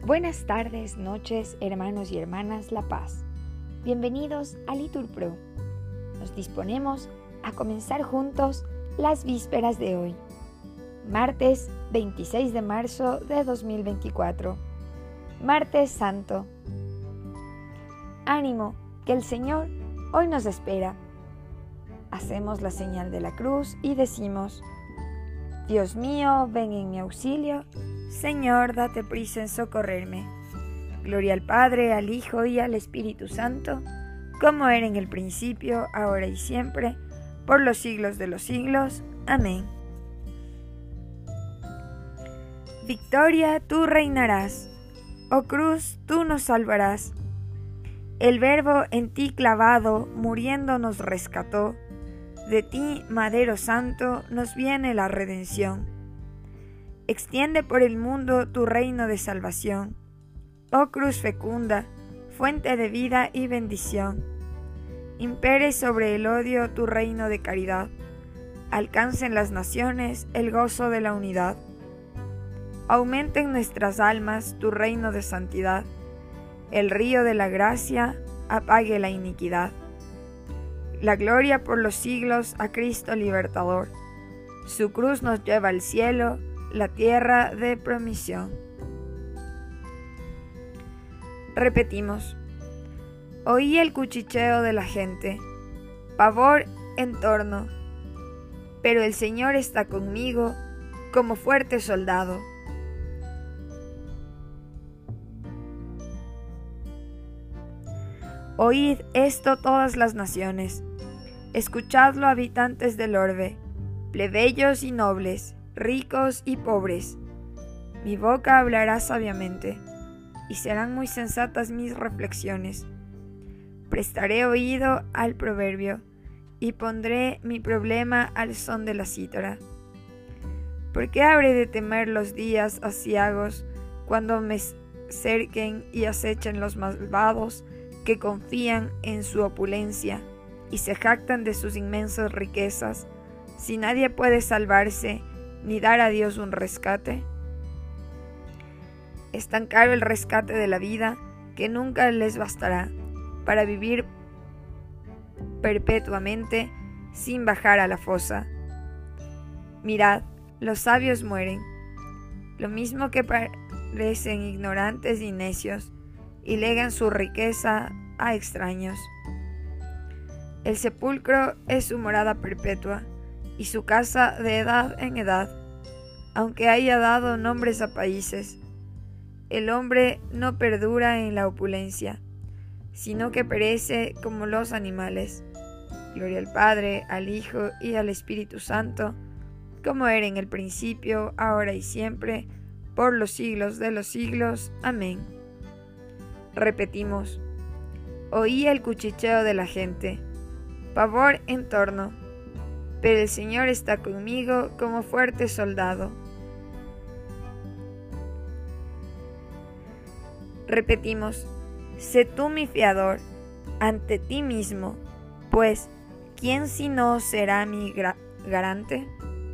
Buenas tardes, noches, hermanos y hermanas La Paz. Bienvenidos a Litur Pro. Nos disponemos a comenzar juntos las vísperas de hoy, martes 26 de marzo de 2024, martes santo. Ánimo, que el Señor hoy nos espera. Hacemos la señal de la cruz y decimos: Dios mío, ven en mi auxilio. Señor, date prisa en socorrerme. Gloria al Padre, al Hijo y al Espíritu Santo, como era en el principio, ahora y siempre, por los siglos de los siglos. Amén. Victoria, tú reinarás. Oh cruz, tú nos salvarás. El Verbo en ti clavado, muriendo nos rescató. De ti, Madero Santo, nos viene la redención. Extiende por el mundo tu reino de salvación. Oh cruz fecunda, fuente de vida y bendición. Impere sobre el odio tu reino de caridad. Alcancen las naciones el gozo de la unidad. Aumenten nuestras almas tu reino de santidad. El río de la gracia apague la iniquidad. La gloria por los siglos a Cristo libertador. Su cruz nos lleva al cielo, la tierra de promisión. Repetimos: oí el cuchicheo de la gente, pavor en torno, pero el Señor está conmigo como fuerte soldado. Oíd esto todas las naciones, escuchadlo habitantes del orbe, plebeyos y nobles, ricos y pobres. Mi boca hablará sabiamente, y serán muy sensatas mis reflexiones. Prestaré oído al proverbio, y pondré mi problema al son de la cítara. ¿Por qué habré de temer los días aciagos, cuando me cerquen y acechen los malvados que confían en su opulencia y se jactan de sus inmensas riquezas, si nadie puede salvarse ni dar a Dios un rescate? Es tan caro el rescate de la vida que nunca les bastará para vivir perpetuamente sin bajar a la fosa. Mirad, los sabios mueren, lo mismo que parecen ignorantes y necios, y legan su riqueza a extraños. El sepulcro es su morada perpetua, y su casa de edad en edad, aunque haya dado nombres a países. El hombre no perdura en la opulencia, sino que perece como los animales. Gloria al Padre, al Hijo y al Espíritu Santo, como era en el principio, ahora y siempre, por los siglos de los siglos. Amén. Repetimos: oí el cuchicheo de la gente, pavor en torno, pero el Señor está conmigo como fuerte soldado. Repetimos: sé tú mi fiador ante ti mismo, pues ¿quién si no será mi garante?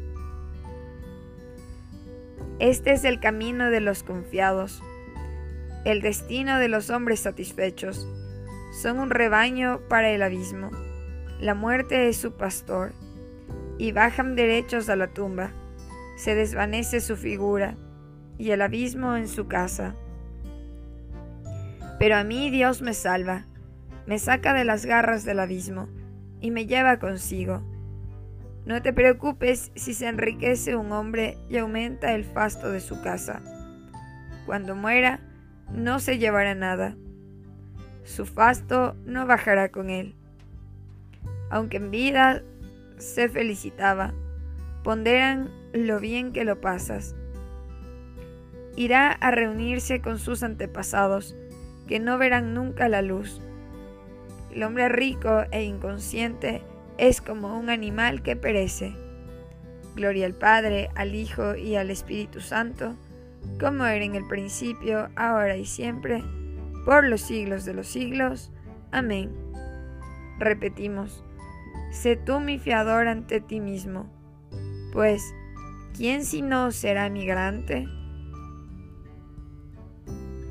Este es el camino de los confiados, el destino de los hombres satisfechos. Son un rebaño para el abismo, la muerte es su pastor, y bajan derechos a la tumba. Se desvanece su figura, y el abismo en su casa. Pero a mí Dios me salva, me saca de las garras del abismo, y me lleva consigo. No te preocupes si se enriquece un hombre y aumenta el fasto de su casa. Cuando muera, no se llevará nada. Su fasto no bajará con él. Aunque en vida se felicitaba, ponderan lo bien que lo pasas. Irá a reunirse con sus antepasados, que no verán nunca la luz. El hombre rico e inconsciente es como un animal que perece. Gloria al Padre, al Hijo y al Espíritu Santo, como era en el principio, ahora y siempre, por los siglos de los siglos. Amén. Repetimos: sé tú mi fiador ante ti mismo, pues ¿quién si no será mi garante?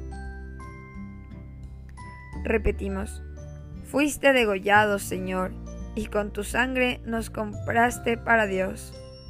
Repetimos: fuiste degollado, Señor, y con tu sangre nos compraste para Dios.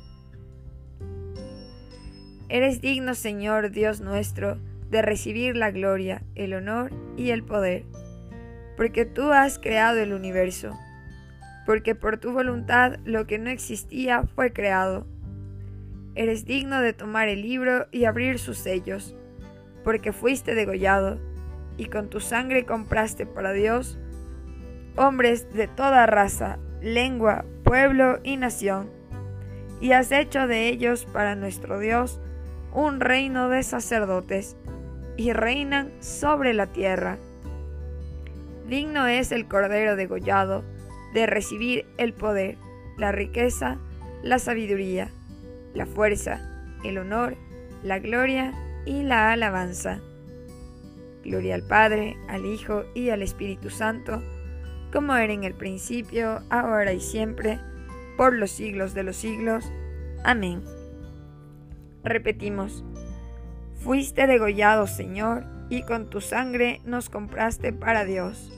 Eres digno, Señor, Dios nuestro, de recibir la gloria, el honor y el poder, porque tú has creado el universo, porque por tu voluntad lo que no existía fue creado. Eres digno de tomar el libro y abrir sus sellos, porque fuiste degollado, y con tu sangre compraste para Dios hombres de toda raza, lengua, pueblo y nación, y has hecho de ellos para nuestro Dios un reino de sacerdotes, y reinan sobre la tierra. Digno es el Cordero degollado de recibir el poder, la riqueza, la sabiduría, la fuerza, el honor, la gloria y la alabanza. Gloria al Padre, al Hijo y al Espíritu Santo, como era en el principio, ahora y siempre, por los siglos de los siglos. Amén. Repetimos: fuiste degollado, Señor, y con tu sangre nos compraste para Dios.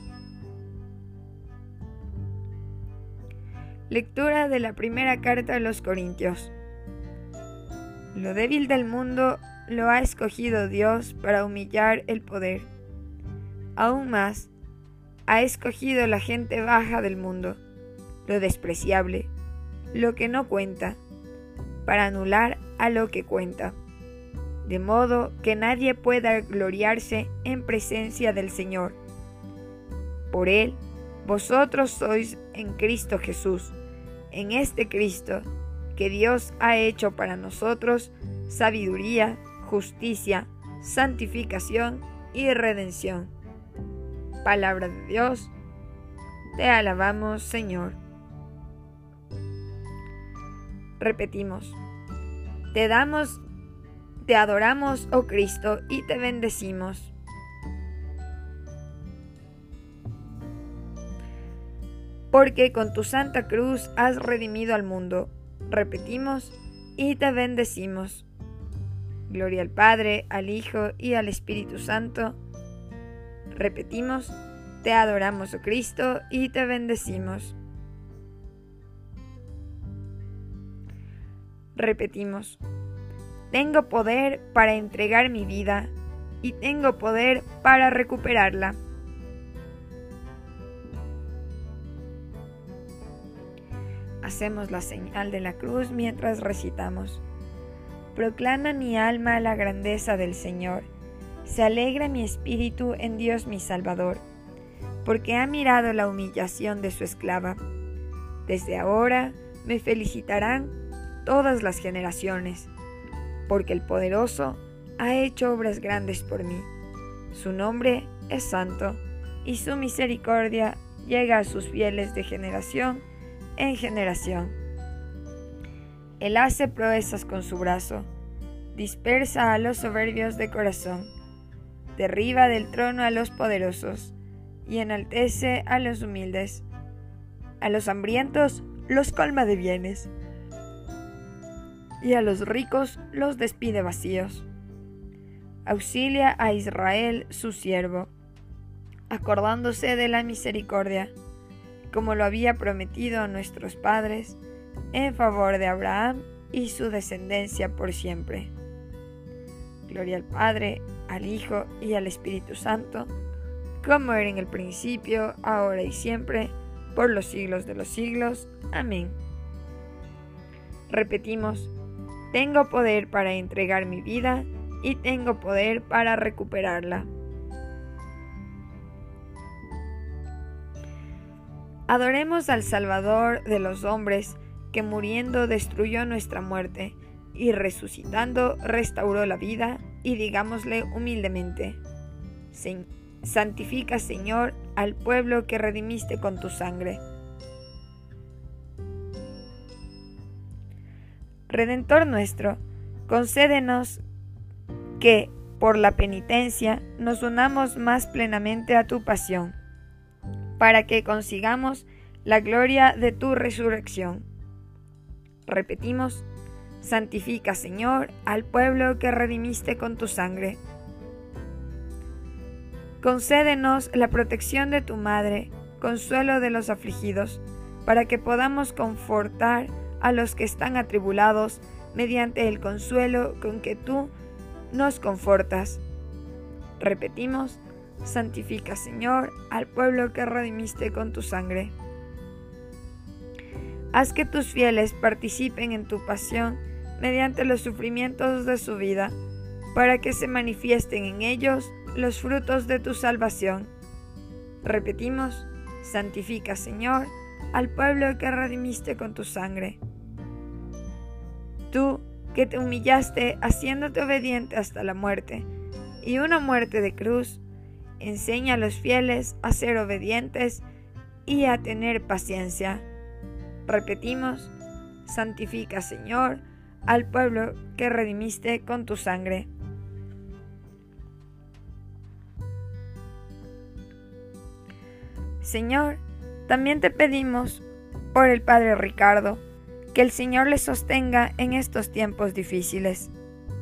Lectura de la primera carta a los Corintios. Lo débil del mundo lo ha escogido Dios para humillar el poder. Aún más, ha escogido la gente baja del mundo, lo despreciable, lo que no cuenta, para anular a lo que cuenta, de modo que nadie pueda gloriarse en presencia del Señor. Por Él, vosotros sois en Cristo Jesús, en este Cristo, que Dios ha hecho para nosotros sabiduría, justicia, santificación y redención. Palabra de Dios, te alabamos, Señor. Repetimos: te adoramos, oh Cristo, y te bendecimos. Porque con tu santa cruz has redimido al mundo. Repetimos: y te bendecimos. Gloria al Padre, al Hijo y al Espíritu Santo. Repetimos: te adoramos, oh Cristo, y te bendecimos. Repetimos: tengo poder para entregar mi vida y tengo poder para recuperarla. Hacemos la señal de la cruz mientras recitamos. Proclama mi alma la grandeza del Señor. Se alegra mi espíritu en Dios mi Salvador, porque ha mirado la humillación de su esclava. Desde ahora me felicitarán todas las generaciones, porque el Poderoso ha hecho obras grandes por mí. Su nombre es santo, y su misericordia llega a sus fieles de generación en generación. Él hace proezas con su brazo, dispersa a los soberbios de corazón, derriba del trono a los poderosos, y enaltece a los humildes. A los hambrientos los colma de bienes, y a los ricos los despide vacíos. Auxilia a Israel su siervo, acordándose de la misericordia, como lo había prometido a nuestros padres, en favor de Abraham y su descendencia por siempre. Gloria al Padre, al Hijo y al Espíritu Santo, como era en el principio, ahora y siempre, por los siglos de los siglos. Amén. Repetimos: tengo poder para entregar mi vida y tengo poder para recuperarla. Adoremos al Salvador de los hombres, que muriendo destruyó nuestra muerte, y resucitando restauró la vida, y digámosle humildemente: santifica, Señor, al pueblo que redimiste con tu sangre. Redentor nuestro, concédenos que, por la penitencia, nos unamos más plenamente a tu pasión, para que consigamos la gloria de tu resurrección. Repetimos: santifica, Señor, al pueblo que redimiste con tu sangre. Concédenos la protección de tu Madre, consuelo de los afligidos, para que podamos confortar a los que están atribulados mediante el consuelo con que tú nos confortas. Repetimos: santifica, Señor, al pueblo que redimiste con tu sangre. Haz que tus fieles participen en tu pasión mediante los sufrimientos de su vida, para que se manifiesten en ellos los frutos de tu salvación. Repetimos: santifica, Señor, al pueblo que redimiste con tu sangre. Tú, que te humillaste haciéndote obediente hasta la muerte, y una muerte de cruz, enseña a los fieles a ser obedientes y a tener paciencia. Repetimos: santifica, Señor, al pueblo que redimiste con tu sangre. Señor, también te pedimos por el Padre Ricardo, que el Señor le sostenga en estos tiempos difíciles.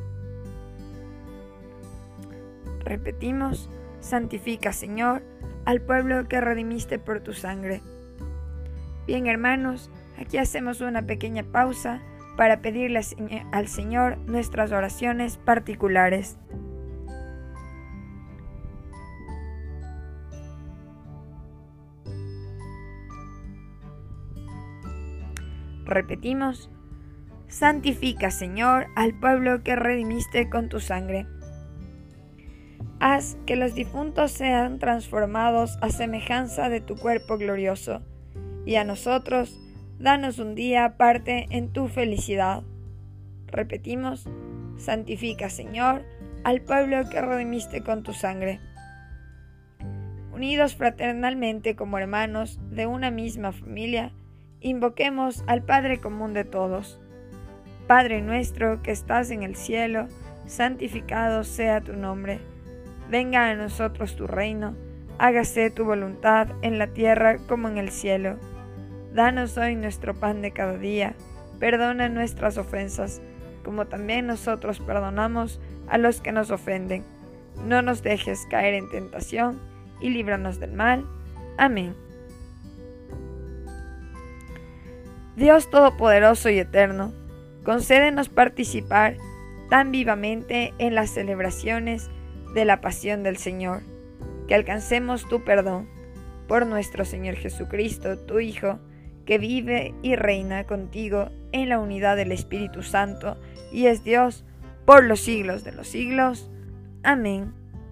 Repetimos: santifica, Señor, al pueblo que redimiste por tu sangre. Bien, hermanos, aquí hacemos una pequeña pausa para pedirle al Señor nuestras oraciones particulares. Repetimos: santifica, Señor, al pueblo que redimiste con tu sangre. Haz que los difuntos sean transformados a semejanza de tu cuerpo glorioso, y a nosotros, danos un día parte en tu felicidad. Repetimos: santifica, Señor, al pueblo que redimiste con tu sangre. Unidos fraternalmente como hermanos de una misma familia, invoquemos al Padre común de todos. Padre nuestro que estás en el cielo, santificado sea tu nombre. Venga a nosotros tu reino, hágase tu voluntad en la tierra como en el cielo. Danos hoy nuestro pan de cada día, perdona nuestras ofensas, como también nosotros perdonamos a los que nos ofenden. No nos dejes caer en tentación, y líbranos del mal. Amén. Dios Todopoderoso y Eterno, concédenos participar tan vivamente en las celebraciones de la pasión del Señor, que alcancemos tu perdón por nuestro Señor Jesucristo, tu Hijo, que vive y reina contigo en la unidad del Espíritu Santo y es Dios por los siglos de los siglos. Amén.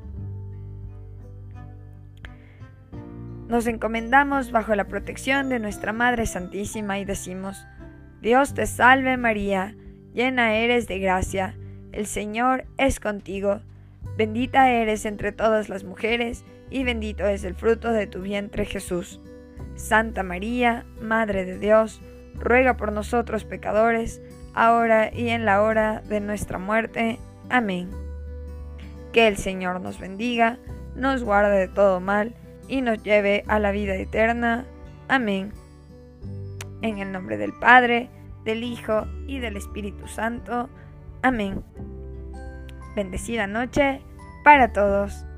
Nos encomendamos bajo la protección de nuestra Madre Santísima y decimos: Dios te salve María, llena eres de gracia, el Señor es contigo. Bendita eres entre todas las mujeres, y bendito es el fruto de tu vientre Jesús. Santa María, Madre de Dios, ruega por nosotros pecadores, ahora y en la hora de nuestra muerte. Amén. Que el Señor nos bendiga, nos guarde de todo mal, y nos lleve a la vida eterna. Amén. En el nombre del Padre, del Hijo y del Espíritu Santo. Amén. Bendecida noche para todos.